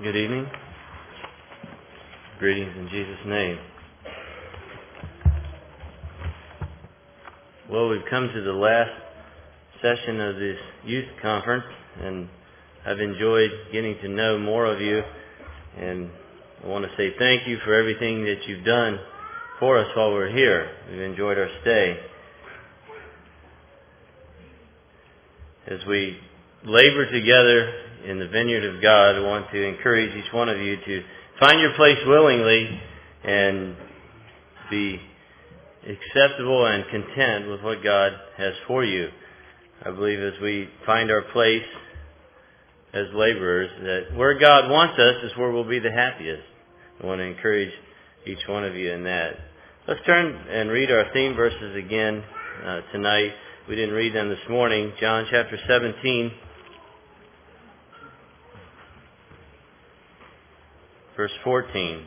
Good evening. Greetings in Jesus' name. Well, we've come to the last session of this youth conference, and I've enjoyed getting to know more of you, and I want to say thank you for everything that you've done for us while we're here. We've enjoyed our stay. As we labor together in the vineyard of God, I want to encourage each one of you to find your place willingly and be acceptable and content with what God has for you. I believe as we find our place as laborers, that where God wants us is where we'll be the happiest. I want to encourage each one of you in that. Let's turn and read our theme verses again tonight. We didn't read them this morning. John chapter 17, verse 14.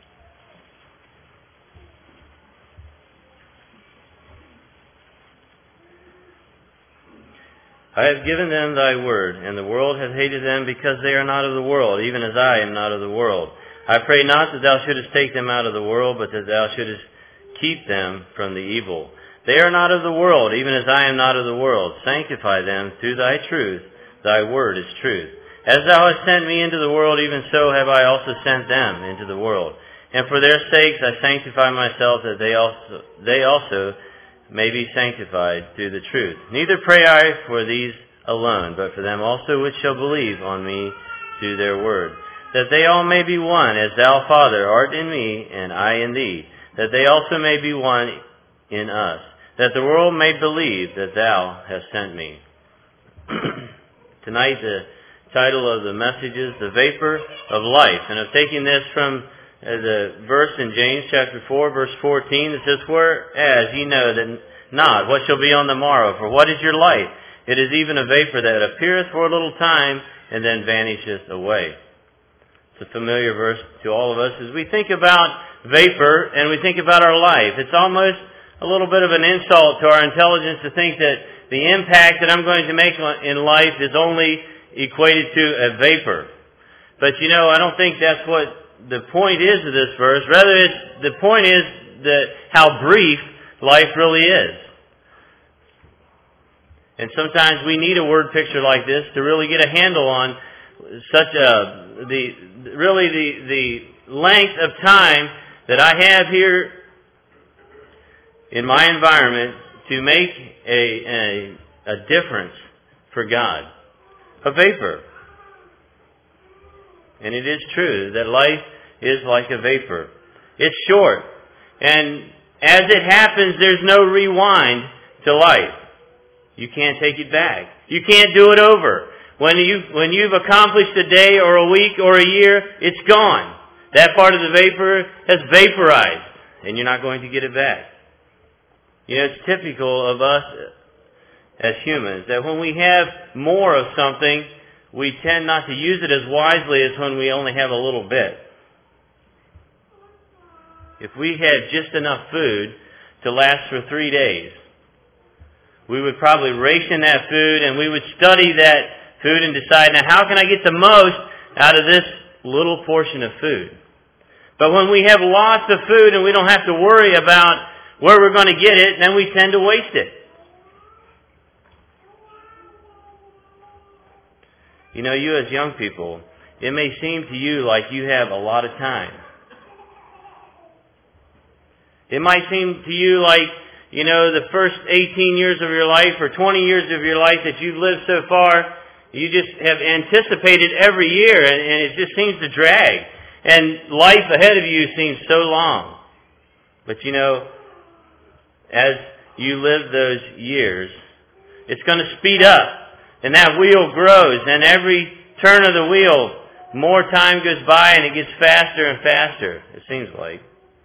I have given them thy word, and the world hath hated them because they are not of the world, even as I am not of the world. I pray not that thou shouldest take them out of the world, but that thou shouldest keep them from the evil. They are not of the world, even as I am not of the world. Sanctify them through thy truth. Thy word is truth. As thou hast sent me into the world, even so have I also sent them into the world. And for their sakes I sanctify myself, that they also may be sanctified through the truth. Neither pray I for these alone, but for them also which shall believe on me through their word, that they all may be one, as thou, Father, art in me, and I in thee, that they also may be one in us, that the world may believe that thou hast sent me. Tonight the title of the message is The Vapor of Life, and I'm taking this from the verse in James chapter 4, verse 14, that says, Whereas ye know that not what shall be on the morrow, for what is your life? It is even a vapor that appeareth for a little time, and then vanisheth away. It's a familiar verse to all of us. As we think about vapor, and we think about our life, it's almost a little bit of an insult to our intelligence to think that the impact that I'm going to make in life is only equated to a vapor. But I don't think that's what the point is of this verse. Rather, the point is that how brief life really is. And sometimes we need a word picture like this to really get a handle on the length of time that I have here in my environment to make a difference for God. A vapor. And it is true that life is like a vapor. It's short. And as it happens, there's no rewind to life. You can't take it back. You can't do it over. When you've accomplished a day or a week or a year, it's gone. That part of the vapor has vaporized, and you're not going to get it back. It's typical of us as humans that when we have more of something, we tend not to use it as wisely as when we only have a little bit. If we had just enough food to last for 3 days, we would probably ration that food, and we would study that food and decide, now how can I get the most out of this little portion of food? But when we have lots of food and we don't have to worry about where we're going to get it, then we tend to waste it. You as young people, it may seem to you like you have a lot of time. It might seem to you like, the first 18 years of your life or 20 years of your life that you've lived so far, you just have anticipated every year, and it just seems to drag. And life ahead of you seems so long. But as you live those years, it's going to speed up. And that wheel grows. And every turn of the wheel, more time goes by and it gets faster and faster, it seems like.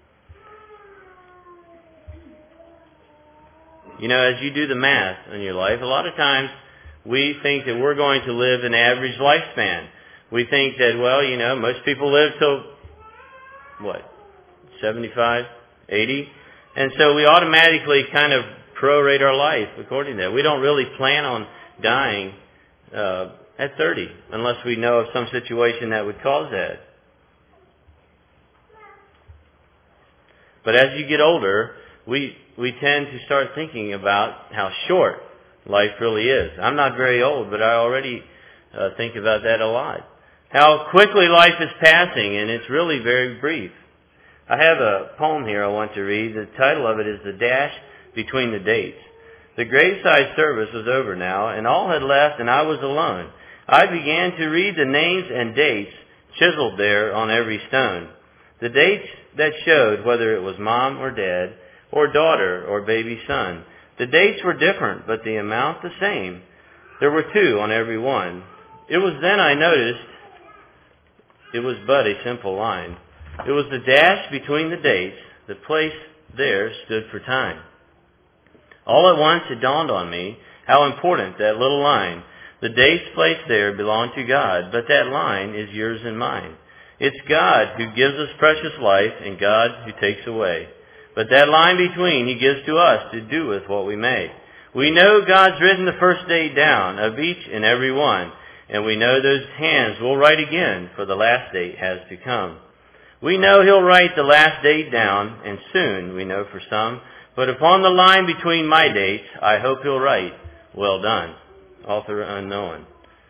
As you do the math in your life, a lot of times we think that we're going to live an average lifespan. We think that, most people live till, 75, 80? And so we automatically kind of prorate our life according to that. We don't really plan on dying at 30, unless we know of some situation that would cause that. But as you get older, we tend to start thinking about how short life really is. I'm not very old, but I already think about that a lot. How quickly life is passing, and it's really very brief. I have a poem here I want to read. The title of it is The Dash Between the Dates. The graveside service was over now, and all had left, and I was alone. I began to read the names and dates chiseled there on every stone. The dates that showed whether it was mom or dad, or daughter or baby son. The dates were different, but the amount the same. There were 2 on every one. It was then I noticed it was but a simple line. It was the dash between the dates. The place there stood for time. All at once it dawned on me how important that little line. The dates placed there belong to God, but that line is yours and mine. It's God who gives us precious life and God who takes away. But that line between He gives to us to do with what we may. We know God's written the first date down of each and every one, and we know those hands will write again, for the last date has to come. We know He'll write the last date down, and soon, we know for some, but upon the line between my dates, I hope He'll write, well done. Author unknown.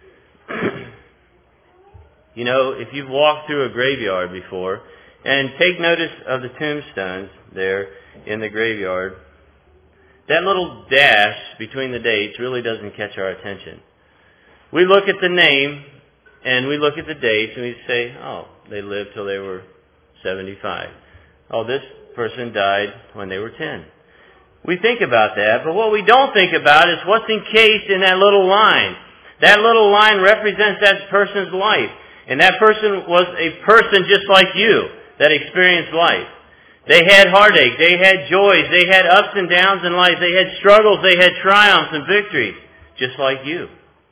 You know, if you've walked through a graveyard before, and take notice of the tombstones there in the graveyard, that little dash between the dates really doesn't catch our attention. We look at the name, and we look at the dates, and we say, oh, they lived till they were 75. Oh, this person died when they were 10. We think about that, but what we don't think about is what's encased in that little line. That little line represents that person's life. And that person was a person just like you that experienced life. They had heartache, they had joys, they had ups and downs in life, they had struggles, they had triumphs and victories, just like you.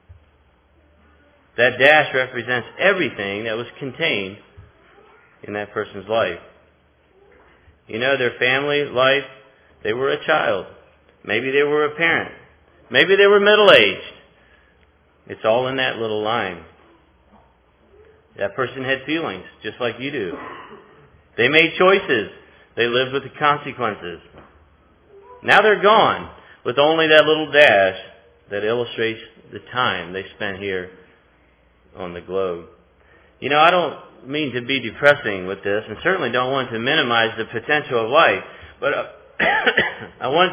That dash represents everything that was contained in that person's life. You know, their family life, they were a child. Maybe they were a parent. Maybe they were middle-aged. It's all in that little line. That person had feelings, just like you do. They made choices. They lived with the consequences. Now they're gone, with only that little dash that illustrates the time they spent here on the globe. You know, I don't mean to be depressing with this, and certainly don't want to minimize the potential of life, but I want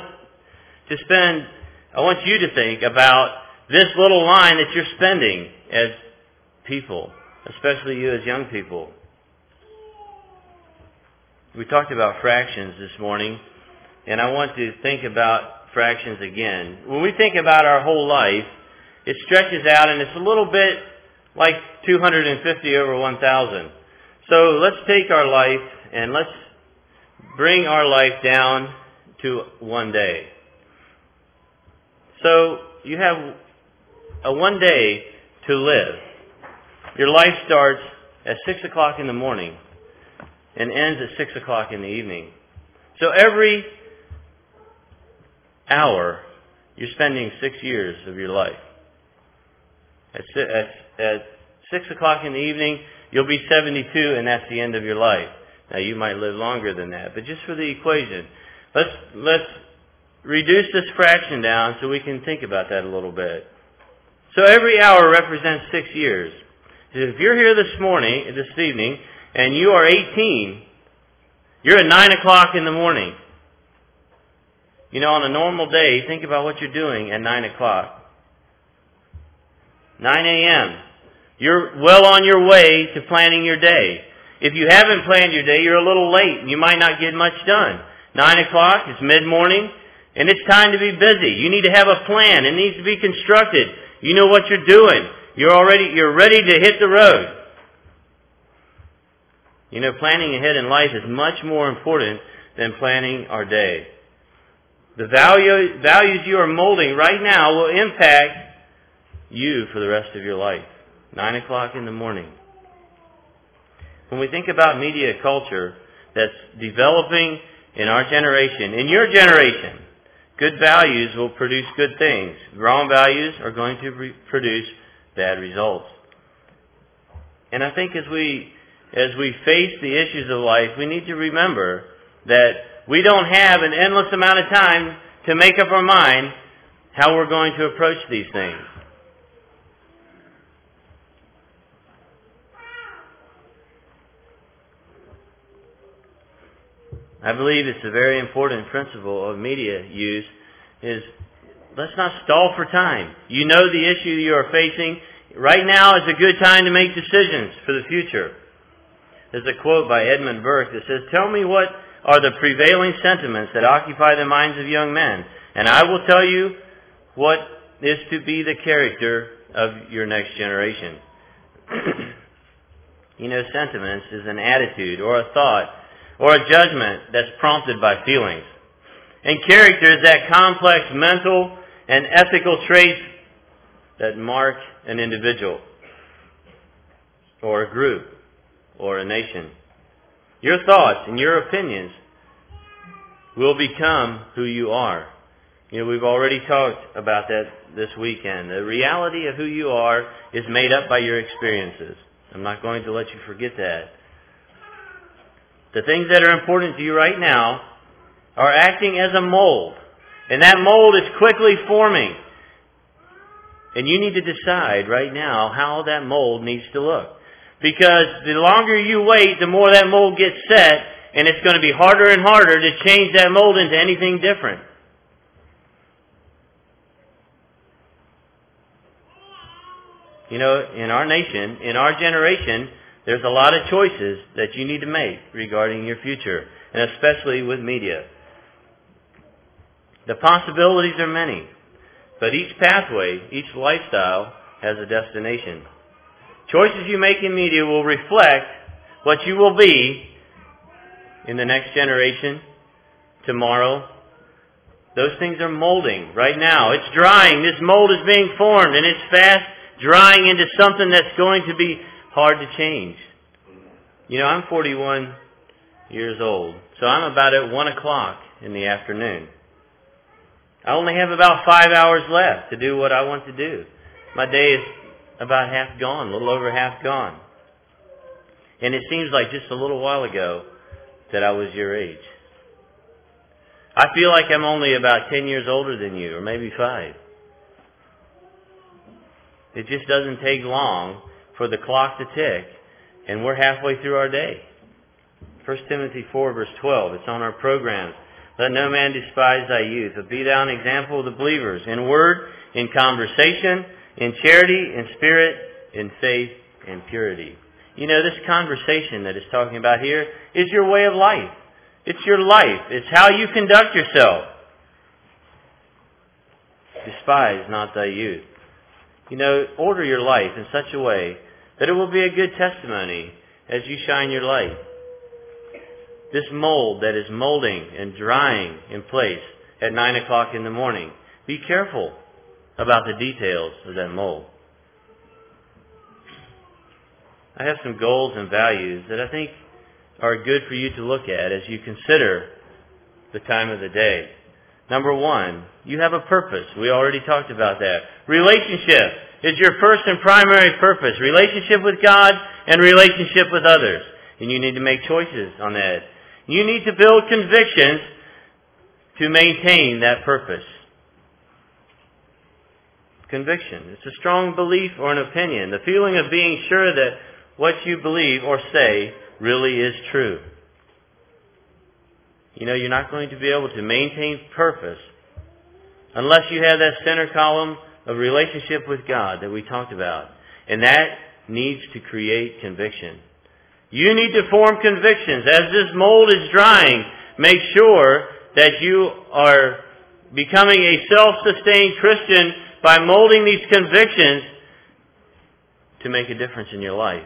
you to think about this little line that you're spending as people, especially you as young people. We talked about fractions this morning, and I want to think about fractions again. When we think about our whole life, it stretches out, and it's a little bit like 250 over 1,000. So let's take our life, and let's bring our life down to one day. So you have a one day to live. Your life starts at 6 o'clock in the morning and ends at 6 o'clock in the evening. So every hour, you're spending 6 years of your life. At 6 o'clock in the evening, you'll be 72, and that's the end of your life. Now, you might live longer than that, but just for the equation, let's reduce this fraction down so we can think about that a little bit. So every hour represents 6 years. If you're here this evening, and you are 18, you're at 9 o'clock in the morning. You know, on a normal day, think about what you're doing at 9 o'clock. 9 a.m. You're well on your way to planning your day. If you haven't planned your day, you're a little late and you might not get much done. 9 o'clock is mid-morning, and it's time to be busy. You need to have a plan. It needs to be constructed. You know what you're doing. You're ready to hit the road. You know, planning ahead in life is much more important than planning our day. The values you are molding right now will impact you for the rest of your life. 9 o'clock in the morning. When we think about media culture that's developing in our generation, in your generation, good values will produce good things. Wrong values are going to produce bad results. And I think as we face the issues of life, we need to remember that we don't have an endless amount of time to make up our mind how we're going to approach these things. I believe it's a very important principle of media use is let's not stall for time. You know the issue you are facing. Right now is a good time to make decisions for the future. There's a quote by Edmund Burke that says, "Tell me what are the prevailing sentiments that occupy the minds of young men, and I will tell you what is to be the character of your next generation." You know, sentiments is an attitude or a thought or a judgment that's prompted by feelings. And character is that complex mental and ethical traits that mark an individual or a group or a nation. Your thoughts and your opinions will become who you are. You know, we've already talked about that this weekend. The reality of who you are is made up by your experiences. I'm not going to let you forget that. The things that are important to you right now are acting as a mold. And that mold is quickly forming. And you need to decide right now how that mold needs to look. Because the longer you wait, the more that mold gets set, and it's going to be harder and harder to change that mold into anything different. You know, in our nation, in our generation, there's a lot of choices that you need to make regarding your future, and especially with media. The possibilities are many, but each pathway, each lifestyle has a destination. Choices you make in media will reflect what you will be in the next generation, tomorrow. Those things are molding right now. It's drying. This mold is being formed, and it's fast drying into something that's going to be hard to change. You know, I'm 41 years old, so I'm about at 1 o'clock in the afternoon. I only have about 5 hours left to do what I want to do. My day is about half gone, a little over half gone. And it seems like just a little while ago that I was your age. I feel like I'm only about 10 years older than you, or maybe 5. It just doesn't take long for the clock to tick, and we're halfway through our day. 1 Timothy 4, verse 12, it's on our programs. Let no man despise thy youth, but be thou an example of the believers, in word, in conversation, in charity, in spirit, in faith, in purity. You know, this conversation that it's talking about here is your way of life. It's your life. It's how you conduct yourself. Despise not thy youth. You know, order your life in such a way that it will be a good testimony as you shine your light. This mold that is molding and drying in place at 9 o'clock in the morning, be careful about the details of that mold. I have some goals and values that I think are good for you to look at as you consider the time of the day. Number 1, you have a purpose. We already talked about that. Relationship is your first and primary purpose. Relationship with God and relationship with others. And you need to make choices on that. You need to build convictions to maintain that purpose. Conviction. It's a strong belief or an opinion. The feeling of being sure that what you believe or say really is true. You know, you're not going to be able to maintain purpose unless you have that center column of relationship with God that we talked about. And that needs to create conviction. You need to form convictions. As this mold is drying, make sure that you are becoming a self-sustained Christian by molding these convictions to make a difference in your life.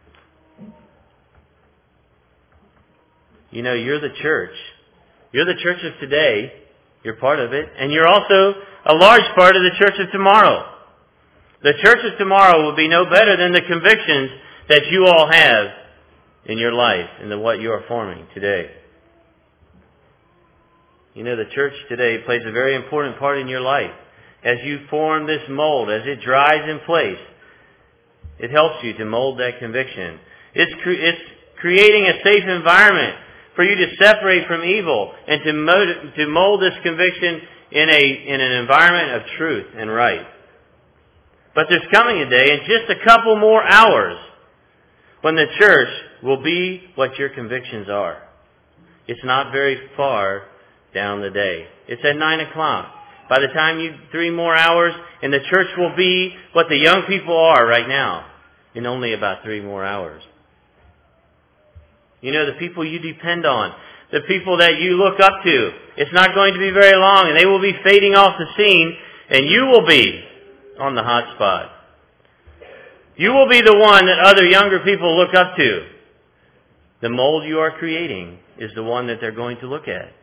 You know, you're the church. You're the church of today. You're part of it. And you're also a large part of the church of tomorrow. The church of tomorrow will be no better than the convictions that you all have in your life and what you are forming today. You know, the church today plays a very important part in your life. As you form this mold, as it dries in place, It helps you to mold that conviction. It's creating a safe environment for you to separate from evil and to mold this conviction in an environment of truth and right. But there's coming a day in just a couple more hours when the church will be what your convictions are. It's not very far down the day. It's at 9 o'clock. By the time 3 more hours, and the church will be what the young people are right now in only about 3 more hours. You know, the people you depend on, the people that you look up to, it's not going to be very long, and they will be fading off the scene, and you will be on the hot spot. You will be the one that other younger people look up to. The mold you are creating is the one that they're going to look at.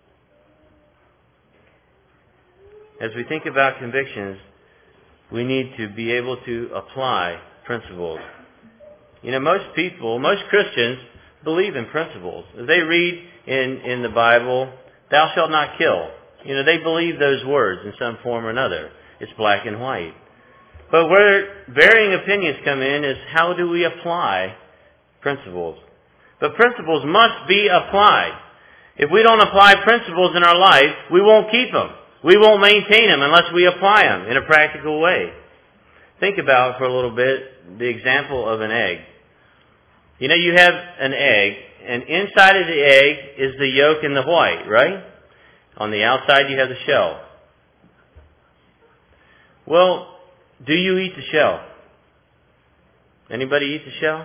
As we think about convictions, we need to be able to apply principles. You know, most Christians believe in principles. They read in the Bible, "Thou shalt not kill." You know, they believe those words in some form or another. It's black and white. But where varying opinions come in is how do we apply principles? But principles must be applied. If we don't apply principles in our life, we won't keep them. We won't maintain them unless we apply them in a practical way. Think about for a little bit the example of an egg. You know, you have an egg, and inside of the egg is the yolk and the white, right? On the outside you have the shell. Well, do you eat the shell? Anybody eat the shell?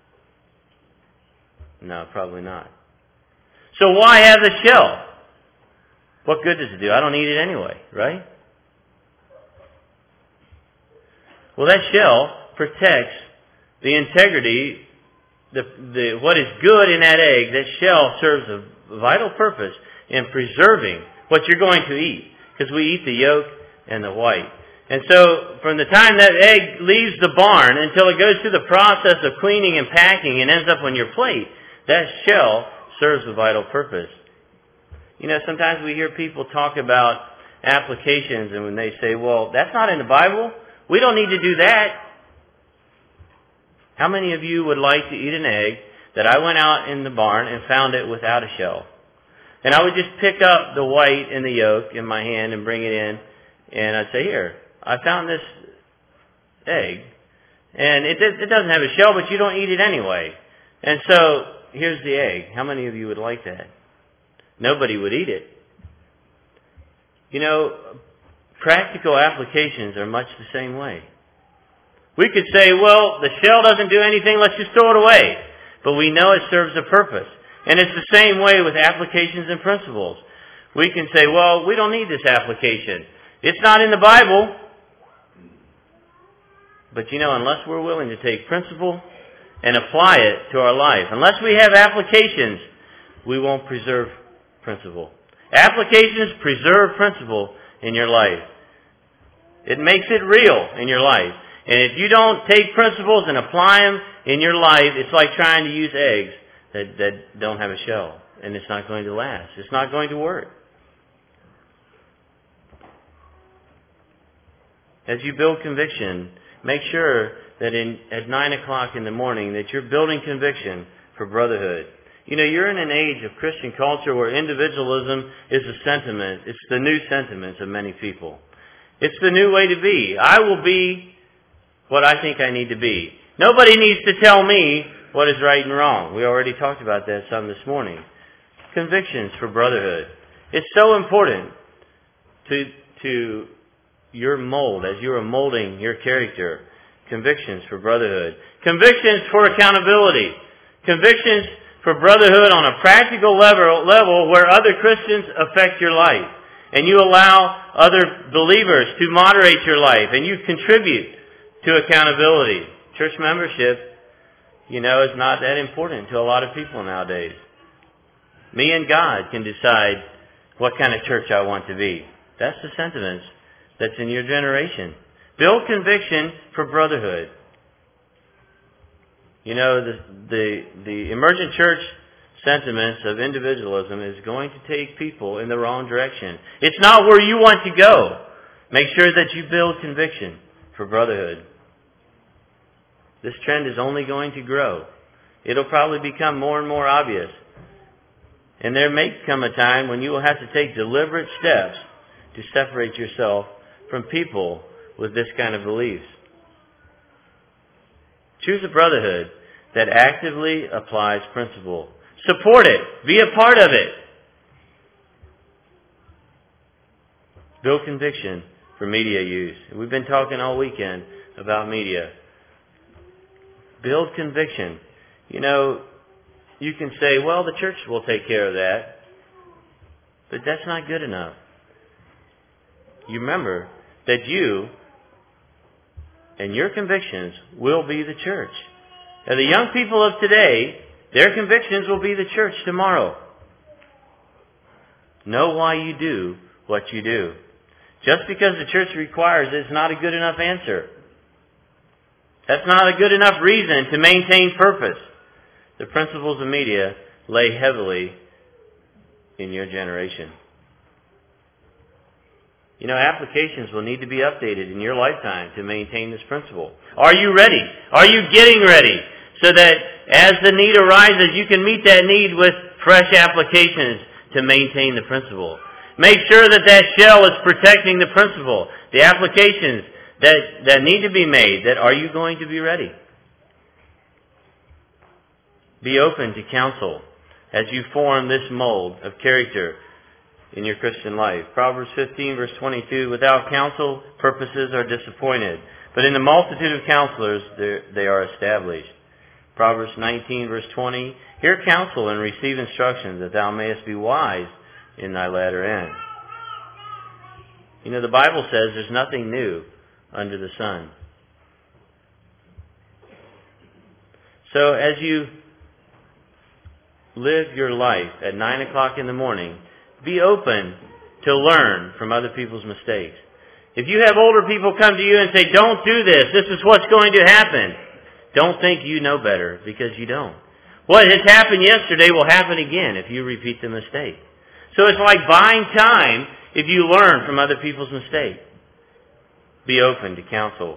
No, probably not. So why have the shell? What good does it do? I don't eat it anyway, right? Well, that shell protects the integrity, what is good in that egg. That shell serves a vital purpose in preserving what you're going to eat, because we eat the yolk and the white. And so from the time that egg leaves the barn until it goes through the process of cleaning and packing and ends up on your plate, that shell serves a vital purpose. You know, sometimes we hear people talk about applications, and when they say, well, that's not in the Bible, we don't need to do that. How many of you would like to eat an egg that I went out in the barn and found it without a shell? And I would just pick up the white and the yolk in my hand and bring it in, and I'd say, here, I found this egg, and it doesn't have a shell, but you don't eat it anyway. And so, here's the egg. How many of you would like that? Nobody would eat it. You know, practical applications are much the same way. We could say, well, the shell doesn't do anything, let's just throw it away. But we know it serves a purpose. And it's the same way with applications and principles. We can say, well, we don't need this application. It's not in the Bible. But you know, unless we're willing to take principle and apply it to our life, unless we have applications, we won't preserve principle. Applications preserve principle in your life. It makes it real in your life. And if you don't take principles and apply them in your life, it's like trying to use eggs that don't have a shell. And it's not going to last. It's not going to work. As you build conviction, make sure that at 9 o'clock in the morning that you're building conviction for brotherhood. You know, you're in an age of Christian culture where individualism is a sentiment. It's the new sentiments of many people. It's the new way to be. I will be what I think I need to be. Nobody needs to tell me what is right and wrong. We already talked about that some this morning. Convictions for brotherhood. It's so important to your mold, as you are molding your character. Convictions for brotherhood. Convictions for accountability. Convictions for brotherhood on a practical level where other Christians affect your life. And you allow other believers to moderate your life. And you contribute to accountability. Church membership, you know, is not that important to a lot of people nowadays. Me and God can decide what kind of church I want to be. That's the sentiments that's in your generation. Build conviction for brotherhood. You know, the emergent church sentiments of individualism is going to take people in the wrong direction. It's not where you want to go. Make sure that you build conviction for brotherhood. This trend is only going to grow. It'll probably become more and more obvious. And there may come a time when you will have to take deliberate steps to separate yourself from people with this kind of beliefs. Choose a brotherhood that actively applies principle. Support it. Be a part of it. Build conviction for media use. We've been talking all weekend about media. Build conviction. You know, you can say, well, the church will take care of that. But that's not good enough. You remember that you and your convictions will be the church. Now, the young people of today, their convictions will be the church tomorrow. Know why you do what you do. Just because the church requires it is not a good enough answer. That's not a good enough reason to maintain purpose. The principles of media lay heavily in your generation. You know, applications will need to be updated in your lifetime to maintain this principle. Are you ready? Are you getting ready? So that as the need arises, you can meet that need with fresh applications to maintain the principle. Make sure that that shell is protecting the principle. The applications that need to be made, that are you going to be ready? Be open to counsel as you form this mold of character in your Christian life. Proverbs 15 verse 22, without counsel, purposes are disappointed, but in the multitude of counselors they are established. Proverbs 19 verse 20, hear counsel and receive instruction, that thou mayest be wise in thy latter end. You know, the Bible says there's nothing new under the sun. So as you live your life at 9 o'clock in the morning, be open to learn from other people's mistakes. If you have older people come to you and say, don't do this, this is what's going to happen, don't think you know better, because you don't. What has happened yesterday will happen again if you repeat the mistake. So it's like buying time if you learn from other people's mistakes. Be open to counsel.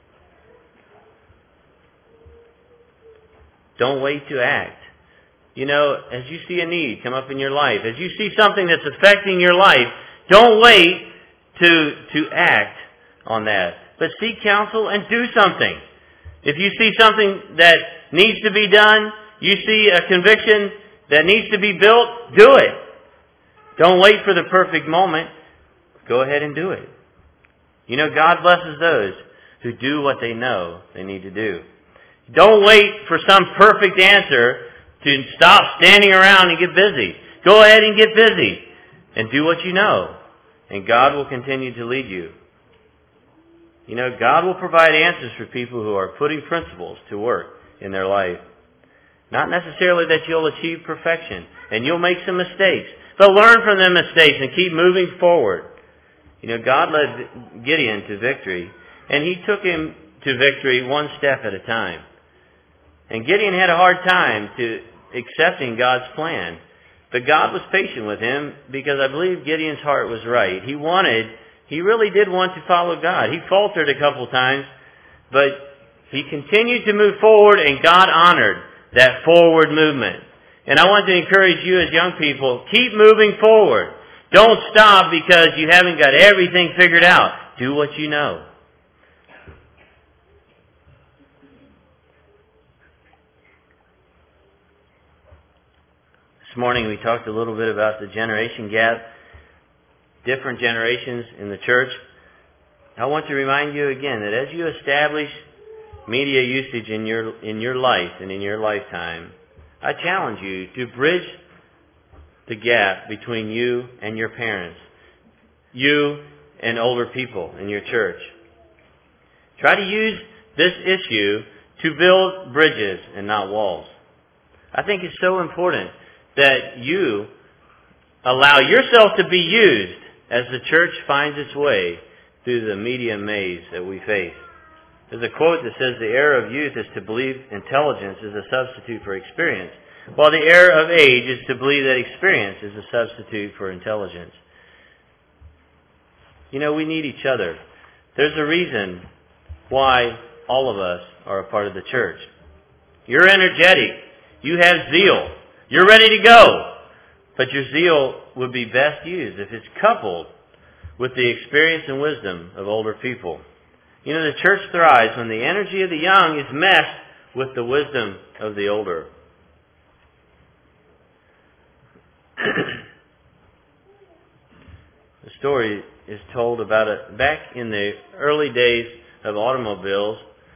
Don't wait to act. You know, as you see a need come up in your life, as you see something that's affecting your life, don't wait to act on that. But seek counsel and do something. If you see something that needs to be done, you see a conviction that needs to be built, do it. Don't wait for the perfect moment. Go ahead and do it. You know, God blesses those who do what they know they need to do. Don't wait for some perfect answer to stop standing around and get busy. Go ahead and get busy and do what you know. And God will continue to lead you. You know, God will provide answers for people who are putting principles to work in their life. Not necessarily that you'll achieve perfection and you'll make some mistakes, but learn from them mistakes and keep moving forward. You know, God led Gideon to victory, and he took him to victory one step at a time. And Gideon had a hard time to accepting God's plan. But God was patient with him, because I believe Gideon's heart was right. He really did want to follow God. He faltered a couple times, but he continued to move forward, and God honored that forward movement. And I want to encourage you as young people, keep moving forward. Don't stop because you haven't got everything figured out. Do what you know. This morning we talked a little bit about the generation gap, different generations in the church. I want to remind you again that as you establish media usage in your life and in your lifetime, I challenge you to bridge the gap between you and your parents, you and older people in your church. Try to use this issue to build bridges and not walls. I think it's so important that you allow yourself to be used as the church finds its way through the media maze that we face. There's a quote that says, the error of youth is to believe intelligence is a substitute for experience, while the error of age is to believe that experience is a substitute for intelligence. You know, we need each other. There's a reason why all of us are a part of the church. You're energetic. You have zeal. You're ready to go. But your zeal would be best used if it's coupled with the experience and wisdom of older people. You know, the church thrives when the energy of the young is meshed with the wisdom of the older. The story is told about it back in the early days of automobiles.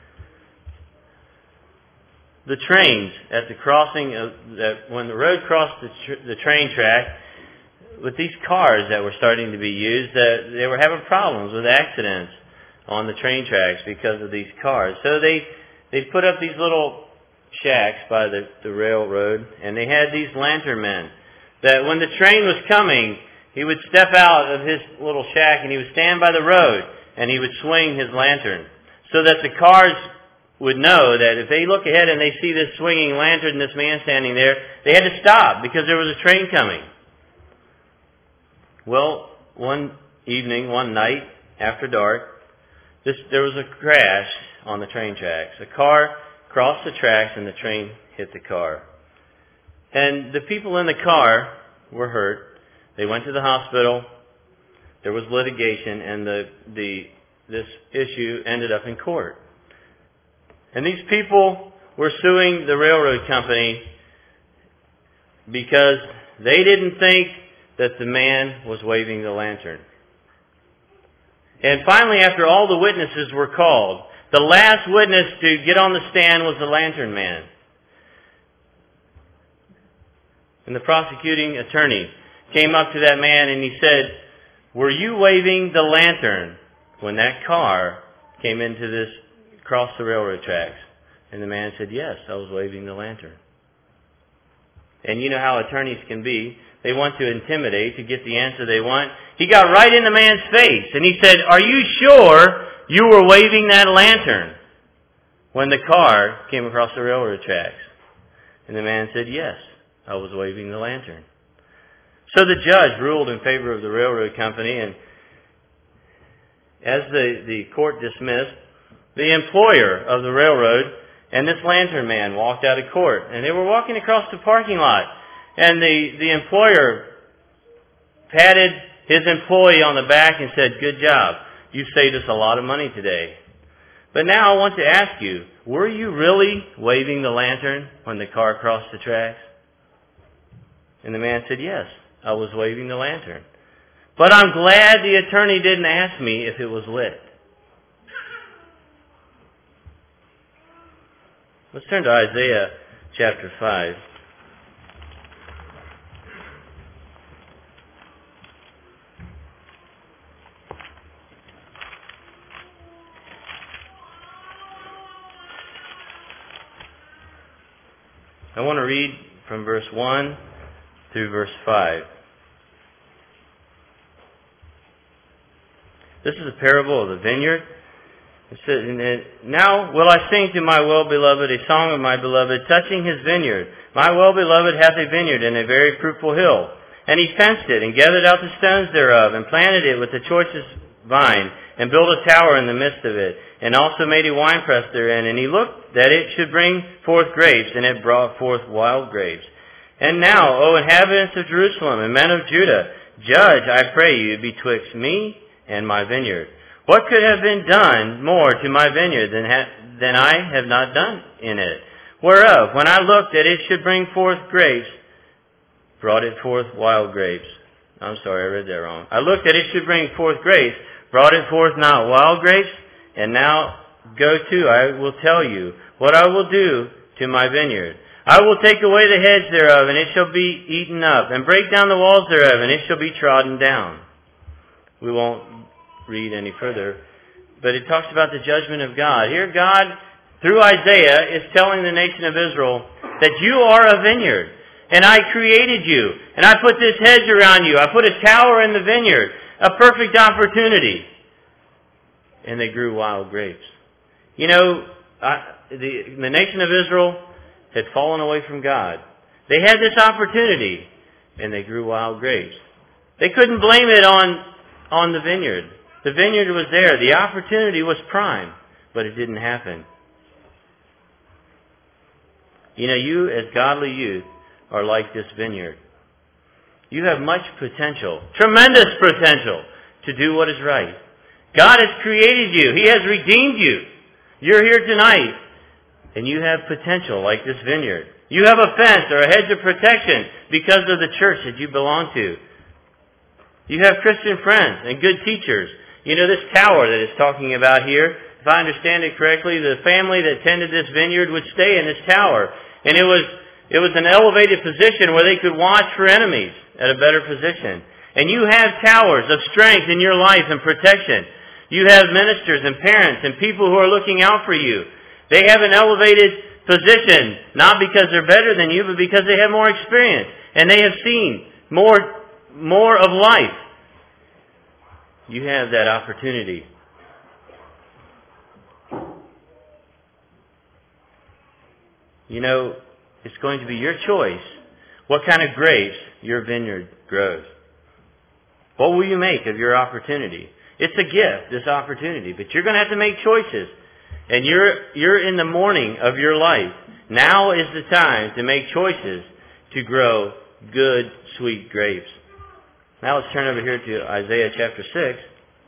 The trains at the crossing of when the road crossed the train track, with these cars that were starting to be used, they were having problems with accidents on the train tracks because of these cars. So they put up these little shacks by the railroad, and they had these lantern men that when the train was coming, he would step out of his little shack and he would stand by the road and he would swing his lantern so that the cars would know that if they look ahead and they see this swinging lantern and this man standing there, they had to stop because there was a train coming. Well, one evening, one night after dark, there was a crash on the train tracks. A car crossed the tracks and the train hit the car. And the people in the car were hurt. They went to the hospital. There was litigation, and this issue ended up in court. And these people were suing the railroad company because they didn't think that the man was waving the lantern. And finally, after all the witnesses were called, the last witness to get on the stand was the lantern man. And the prosecuting attorney came up to that man and he said, "Were you waving the lantern when that car came into this, crossed the railroad tracks?" And the man said, "Yes, I was waving the lantern." And you know how attorneys can be. They want to intimidate to get the answer they want. He got right in the man's face and he said, "Are you sure you were waving that lantern when the car came across the railroad tracks?" And the man said, "Yes, I was waving the lantern." So the judge ruled in favor of the railroad company, and as the court dismissed, the employer of the railroad and this lantern man walked out of court. And they were walking across the parking lot, and the employer patted his employee on the back and said, "Good job. You saved us a lot of money today. But now I want to ask you, were you really waving the lantern when the car crossed the tracks?" And the man said, "Yes, I was waving the lantern. But I'm glad the attorney didn't ask me if it was lit." Let's turn to Isaiah chapter 5. I want to read from verse 1 through verse 5. This is a parable of the vineyard. It says, "Now will I sing to my well-beloved a song of my beloved, touching his vineyard. My well-beloved hath a vineyard in a very fruitful hill. And he fenced it, and gathered out the stones thereof, and planted it with the choicest vine, and built a tower in the midst of it, and also made a winepress therein. And he looked that it should bring forth grapes, and it brought forth wild grapes. And now, O inhabitants of Jerusalem, and men of Judah, judge, I pray you, betwixt me and my vineyard. What could have been done more to my vineyard than I have not done in it? Whereof, when I looked that it should bring forth grapes, brought it forth wild grapes." I'm sorry, I read that wrong. "I looked that it should bring forth grapes, brought it forth not wild grapes. And now go to, I will tell you what I will do to my vineyard. I will take away the hedge thereof, and it shall be eaten up, and break down the walls thereof, and it shall be trodden down." We won't read any further, but it talks about the judgment of God. Here God, through Isaiah, is telling the nation of Israel that you are a vineyard, and I created you, and I put this hedge around you. I put a tower in the vineyard, a perfect opportunity. And they grew wild grapes. You know, the nation of Israel had fallen away from God. They had this opportunity, and they grew wild grapes. They couldn't blame it on the vineyard. The vineyard was there. The opportunity was prime. but it didn't happen. You know, you as godly youth are like this vineyard. You have much potential, tremendous potential, to do what is right. God has created you. He has redeemed you. You're here tonight, and you have potential like this vineyard. You have a fence or a hedge of protection because of the church that you belong to. You have Christian friends and good teachers. You know, this tower that it's talking about here, if I understand it correctly, the family that tended this vineyard would stay in this tower. And it was an elevated position where they could watch for enemies at a better position. And you have towers of strength in your life and protection. You have ministers and parents and people who are looking out for you. They have an elevated position, not because they're better than you, but because they have more experience. And they have seen more of life. You have that opportunity. You know, it's going to be your choice what kind of grapes your vineyard grows. What will you make of your opportunity? It's a gift, this opportunity, but you're going to have to make choices. And you're in the morning of your life. Now is the time to make choices to grow good, sweet grapes. Now let's turn over here to Isaiah chapter 6.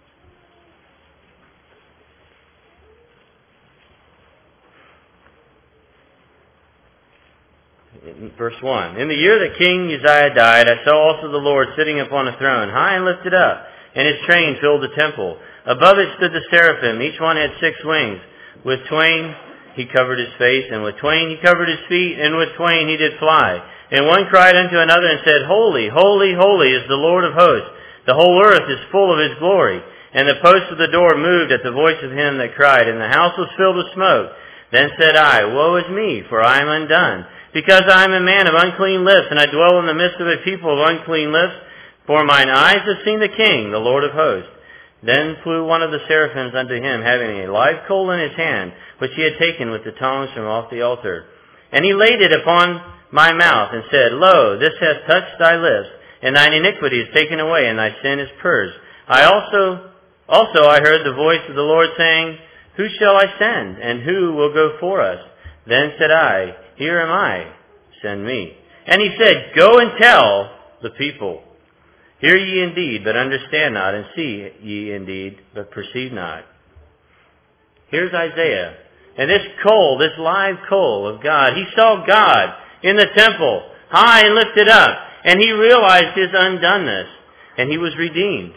Verse 1. In the year that King Uzziah died, I saw also the Lord sitting upon a throne, high and lifted up, and his train filled the temple. Above it stood the seraphim. Each one had 6 wings. With twain he covered his face, and with twain he covered his feet, and with twain he did fly. And one cried unto another and said, Holy, holy, holy is the Lord of hosts. The whole earth is full of his glory. And the posts of the door moved at the voice of him that cried, and the house was filled with smoke. Then said I, Woe is me, for I am undone, because I am a man of unclean lips, and I dwell in the midst of a people of unclean lips. For mine eyes have seen the King, the Lord of hosts. Then flew one of the seraphims unto him, having a live coal in his hand, which he had taken with the tongs from off the altar. And he laid it upon my mouth, and said, Lo, this hath touched thy lips, and thine iniquity is taken away, and thy sin is purged. Also I heard the voice of the Lord saying, Who shall I send, and who will go for us? Then said I, Here am I, send me. And he said, Go and tell the people. Hear ye indeed, but understand not, and see ye indeed, but perceive not. Here's Isaiah. And this coal, this live coal of God, he saw God in the temple, high and lifted up, and he realized his undoneness, and he was redeemed.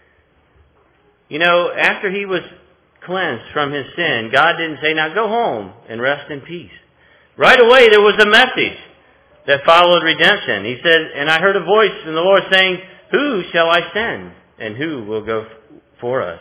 You know, after he was cleansed from his sin, God didn't say, Now go home and rest in peace. Right away there was a message that followed redemption. He said, and I heard a voice from the Lord saying, Who shall I send, and who will go for us?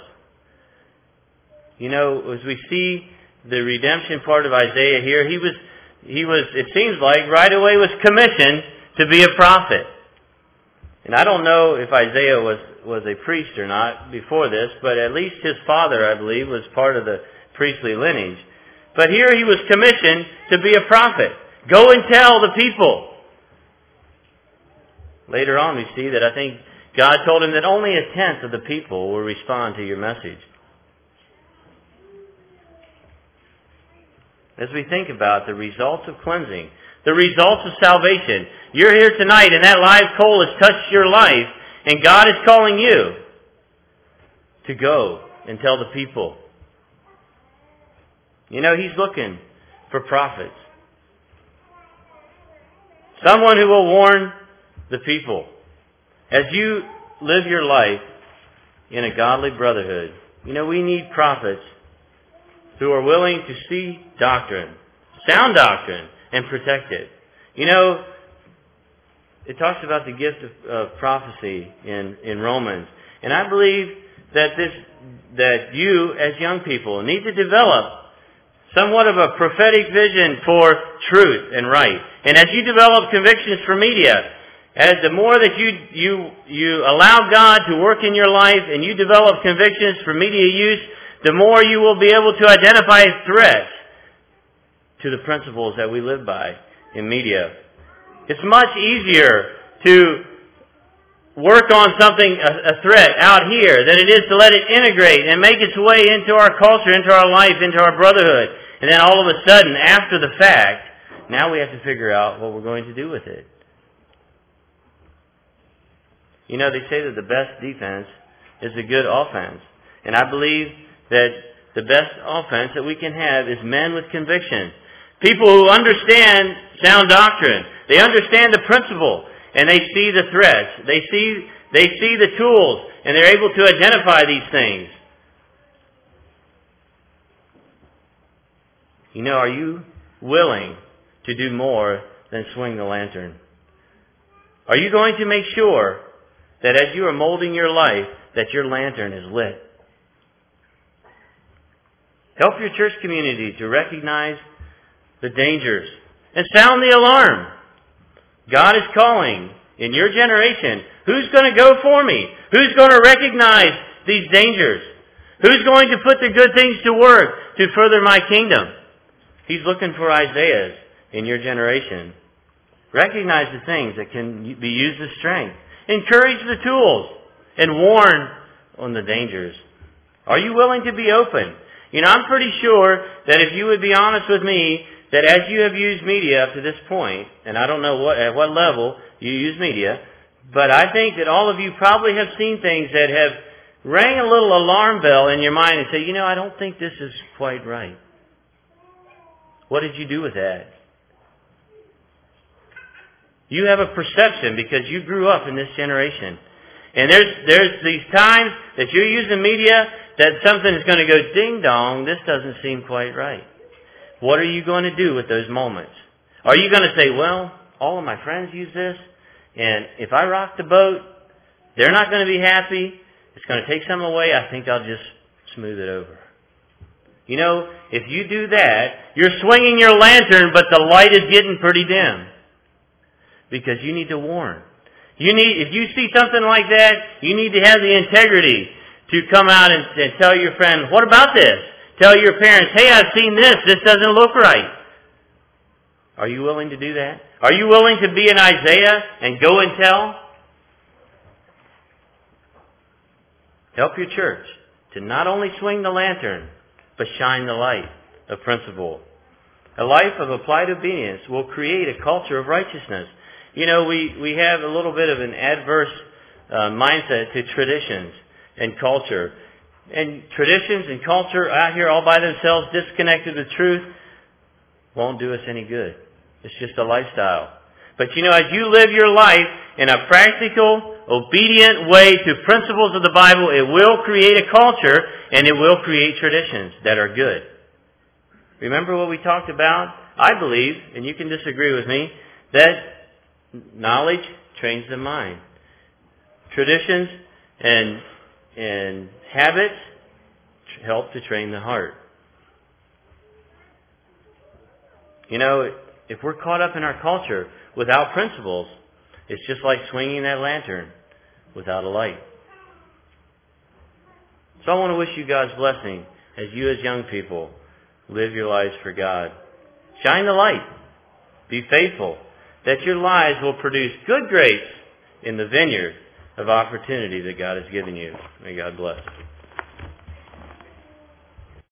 You know, as we see the redemption part of Isaiah here, he was, it seems like, right away was commissioned to be a prophet. And I don't know if Isaiah was a priest or not before this, but at least his father, I believe, was part of the priestly lineage. But here he was commissioned to be a prophet. Go and tell the people. Later on we see that I think God told him that only 1/10 of the people will respond to your message. As we think about the results of cleansing, the results of salvation, you're here tonight and that live coal has touched your life, and God is calling you to go and tell the people. You know, he's looking for prophets. Someone who will warn the people. As you live your life in a godly brotherhood, you know, we need prophets who are willing to see doctrine, sound doctrine, and protect it. You know, it talks about the gift of prophecy in Romans. And I believe that you, as young people, need to develop somewhat of a prophetic vision for truth and right. And as you develop convictions for media, as the more that you allow God to work in your life and you develop convictions for media use, the more you will be able to identify threats to the principles that we live by in media. It's much easier to work on something, a threat out here, than it is to let it integrate and make its way into our culture, into our life, into our brotherhood. And then all of a sudden, after the fact, now we have to figure out what we're going to do with it. You know, they say that the best defense is a good offense. And I believe that the best offense that we can have is men with conviction. People who understand sound doctrine. They understand the principle. And they see the threats. They see the tools. And they're able to identify these things. You know, are you willing to do more than swing the lantern? Are you going to make sure that as you are molding your life, that your lantern is lit? Help your church community to recognize the dangers and sound the alarm. God is calling in your generation. Who's going to go for me? Who's going to recognize these dangers? Who's going to put the good things to work to further my kingdom? He's looking for Isaiahs in your generation. Recognize the things that can be used as strength. Encourage the tools and warn on the dangers. Are you willing to be open? You know, I'm pretty sure that if you would be honest with me, that as you have used media up to this point, and I don't know at what level you use media, but I think that all of you probably have seen things that have rang a little alarm bell in your mind and say, you know, I don't think this is quite right. What did you do with that? You have a perception because you grew up in this generation. And there's these times that you're using media that something is going to go ding dong, this doesn't seem quite right. What are you going to do with those moments? Are you going to say, well, all of my friends use this, and if I rock the boat, they're not going to be happy. It's going to take some away. I think I'll just smooth it over. You know, if you do that, you're swinging your lantern, but the light is getting pretty dim. Because you need to warn. If you see something like that, you need to have the integrity to come out and tell your friend, what about this? Tell your parents, hey, I've seen this. This doesn't look right. Are you willing to do that? Are you willing to be an Isaiah and go and tell? Help your church to not only swing the lantern, but shine the light of principle. A life of applied obedience will create a culture of righteousness. You know, we have a little bit of an adverse mindset to traditions and culture. And traditions and culture out here all by themselves, disconnected with truth, won't do us any good. It's just a lifestyle. But you know, as you live your life in a practical, obedient way to principles of the Bible, it will create a culture and it will create traditions that are good. Remember what we talked about? I believe, and you can disagree with me, that knowledge trains the mind. Traditions and habits help to train the heart. You know, if we're caught up in our culture without principles, it's just like swinging that lantern without a light. So I want to wish you God's blessing as you as young people live your lives for God. Shine the light. Be faithful, that your lives will produce good grapes in the vineyard of opportunity that God has given you. May God bless.